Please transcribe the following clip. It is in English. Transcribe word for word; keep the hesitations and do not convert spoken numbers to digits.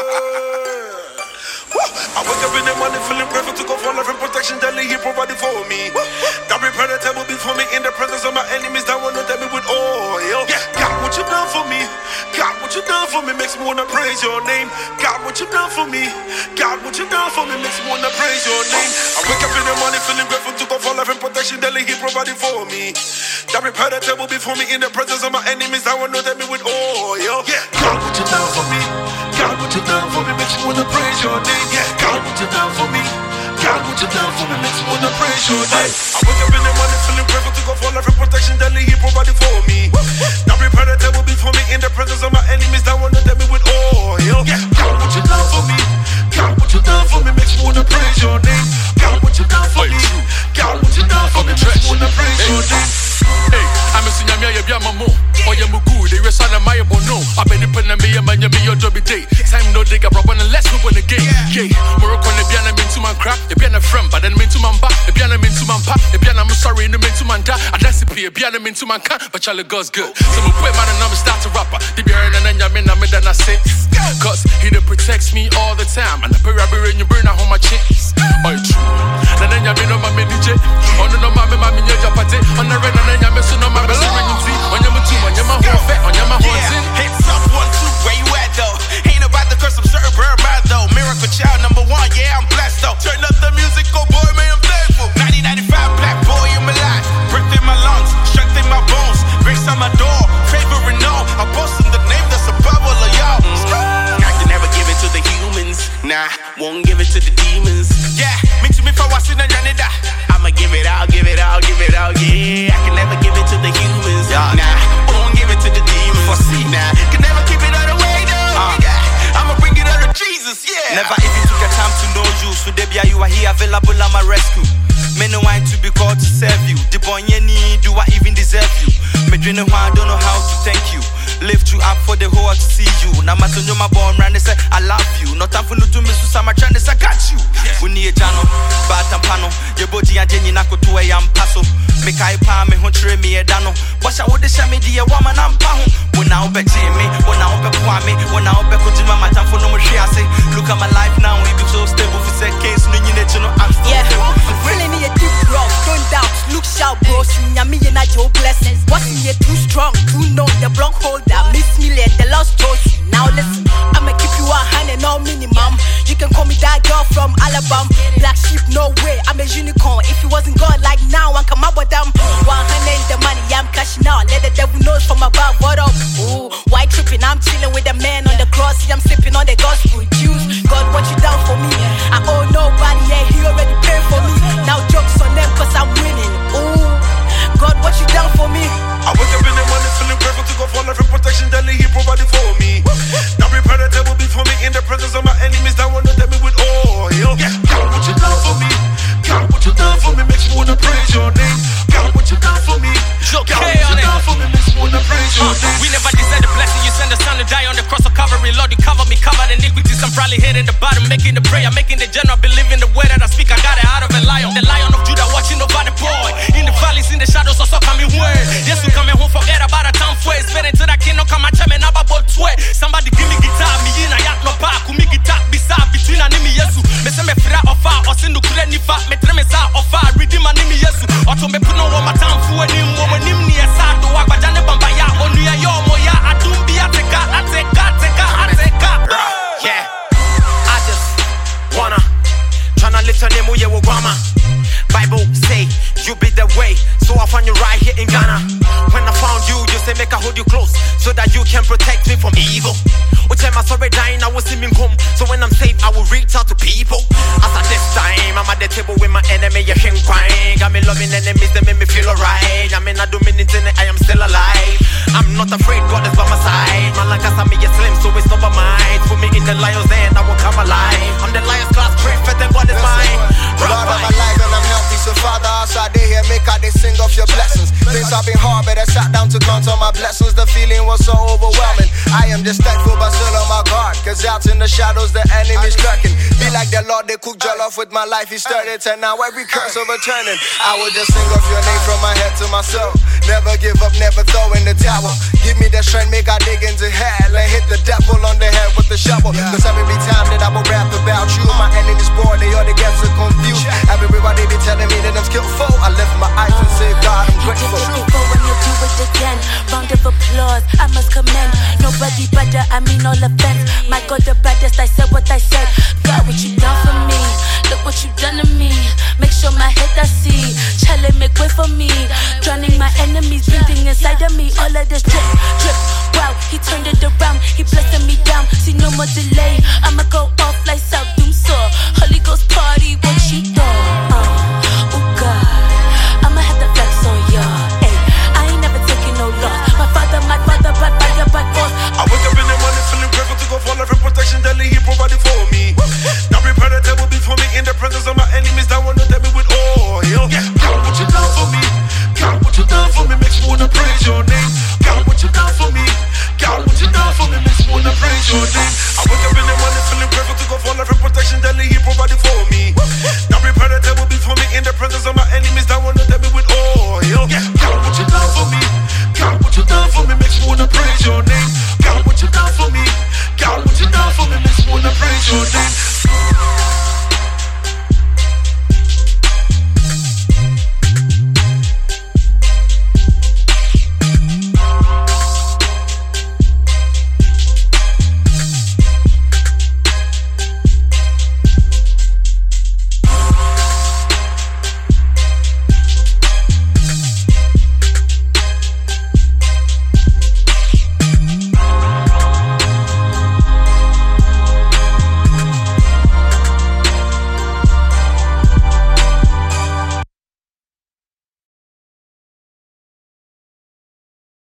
I wake up in the morning feeling grateful to go for love and protection that He provided for me. That predator will be for me in the presence of my enemies that will not tempt me with oil. Yeah, God, what you done for me? God, what you done for me makes me wanna praise Your name. God, what you done for me? God, what you done for me makes me wanna praise Your name. I wake up in the morning feeling grateful to go for love and protection that He provided for me. That predator will be for me in the presence of my enemies that will not tempt me with oil. Yeah, God, what you done for me? God, what you done for me makes me wanna praise Your name. Yeah, God, what you done for me? God, what you done for me makes me wanna praise Your name. I wake up in the morning feeling grateful to go for love and protection that He provided for me. That predator will be for me in the presence of my enemies that wanna tempt me with oil. Yeah, God, what you done for me? God, what you done for me makes me wanna praise Your name. God, what you done for me? God, what you done for me makes me wanna praise Your name. Hey, I'm a senior, I'm a mamo. Oh, you're good, they were son of my bono. I bet it me and my your job day. Time no dig up, and let's move on the game. Yeah, Morocco, the piano mean to man crap, the piano friend, but then mean to man back, the piano mean to man pop, the piano I'm sorry, and the mean to man da. I dance the piano mean to man can, but Charlie goes good. So we put man and I'm start to rapper. The behind and then you mean I'm in I say, cause he that protects me all the time. And the period in your brain, I hold my chins. Oh, true. And then you mean on my mini jet, on the number, my mini jet, on the red, and then you're missing on my best ring. On your two, on your whole fat, on your whole sin. Hits up one, two, where you at though? Ain't about the curse, I'm certain burn bad though. Miracle child number one, yeah, I'm blessed though. Turn up the music, oh boy, man, I'm thankful. nineteen ninety-five, black boy in my life. Breath in my lungs, strength in my bones. Grace on my door, favor and all. I boast in the name that's above all of y'all. Mm. I can never give it to the humans. Nah, won't give it to the demons. Yeah, me to me for what's in the Janida. I'ma give it out, give it out, give it out, yeah. I can never give it to the humans. Yeah. Nah, won't give it to the demons. For see, nah, can never keep it all the way though. Uh. Yeah, I'ma bring it out of Jesus, yeah. Never even took a time to know you. So Debia, you are here available at my rescue. Men want to be called to serve you. The boy you need, do I even deserve you? Me dream I don't know how to thank you. Lift you up for the whole to see you. Now my son, my born ran, they say I love you. No time for no to miss you, some trying to say I got you. We need a jano, but I'm pano. Your body and Jenny Nako to a yam paso. Make I palm me, hunter me a dano. But I would show me the woman I'm pound. When I bet me, when I bet me, when I bet Kujima, my time for no more share. Say, look at my life now, we be so stable for seconds. No, you need to know I'm still yeah, feeling me a deep rock, don't doubt. Look sharp, bro. You me and I your blessings. What's me too strong? Too know the block holder. Miss me let the lost toast. Now listen, I'ma keep you a hand and all minimum. You can call me that girl from Alabama. Black sheep, no way, I'm a unicorn. If it wasn't God like now, I'm come up with them. one hundred is the money, I'm cashing out. Let the devil know from above, what up? Ooh, why tripping? I'm chilling with the man on the cross. I'm sipping on the gospel juice. God, what you done for me? I owe nobody, yeah, he already paid for me. Now jokes on them, cause I'm winning. Ooh, God, what you done for me? I wake up in the morning feeling grateful to go for love and protection that He provided for me. That predator will be for me in the presence of my enemies that wanna tempt me with oil. Yeah, God, what you done for me? God, what you done for me makes me wanna praise Your name. God, what you done for me? God, what you done for me makes me wanna praise Your name. We never deserve the blessing. You send the son to die on the cross of Calvary. Lord, you cover me, covered iniquities. I'm probably hitting the bottom, making the prayer, making the general believe in the way that I speak. I got it out of a lion, the lion of Judah watching over the boy. In the valleys, in the shadows, also coming word. Yes, we coming home, forget about a town for it. Spend into the kingdom, come and chime and about sweat. Somebody give me guitar, me in a yak no park, who me guitar beside between an enemy yesu. Me say me fra of far, or send the kule ni fa, me tre me sa of far, redeem an enemy yesu. Or to me put no one my time for him, woman him near sad, do I bajane bambaya, on you yo moya, I do be a take a, I take a, take a, I take a. Yeah, I just wanna tryna lift your name, oh yeah, Obama. Bible say you be the way, so I found you right here in Ghana. When I found you, you say make I hold you close, so that you can protect me from evil. Which time I saw it dying, I was in home. So when I'm safe, I will reach out to people. As at this time, I'm at the table with my enemy, you're crying. Got me loving enemies, they make me feel alright. I mean, I do mean it, I am still alive. I'm not afraid, God is by my side. Man like I saw me, you're slim, so it's not by mine. Put me in the lion's den, I will come alive. I'm the lion's class, prophet, and God is mine. Lord of my life, and I'm healthy, so Father, outside they hear, make out they sing of your blessings. Things have been hard, but I sat down to count on my blessings. The feeling was so overwhelming. I am just thankful, but still on my guard, cause out in the shadows the enemy's lurking. Be like like the Lord, they cook jollof with my life, he started to now every curse overturning. I will just sing off your name from my head to my soul. Never give up, never throw in the towel. Give me the strength, make I dig into hell and hit the devil on the head with the shovel. Cause every time that I will rap about you, my enemies bored, they all they get so confused. Everybody be telling me that I'm skillful. I lift my eyes and say, God, I'm grateful. You did it before when you do it again. Round of applause, I must commend. Nobody better, I mean all offense. My God, the baddest, I said what I said. God, what you done for me? Look what you done to me. Make sure my head I see. Challenge, make way for me. Drowning my enemies, breathing inside of me. All of this drip, drip. Wow, he turned it around. He blessing me down. See no more delay. I'ma go off like South Doom saw. Holy Ghost party, what she done? Uh, oh God, I'ma have the flex on y'all. Ay, I ain't never taking no loss. My father, my father, by fire, by force. I wake up in the morning feeling grateful to go for every protection that he provided for me. Now prepare the table before me in the presence of my enemies that want to tempt me with oil. Yeah, God, what you done for me? God, what you done for me makes me wanna praise your name. God, what you done for me? God, what you done for me makes me wanna praise your name.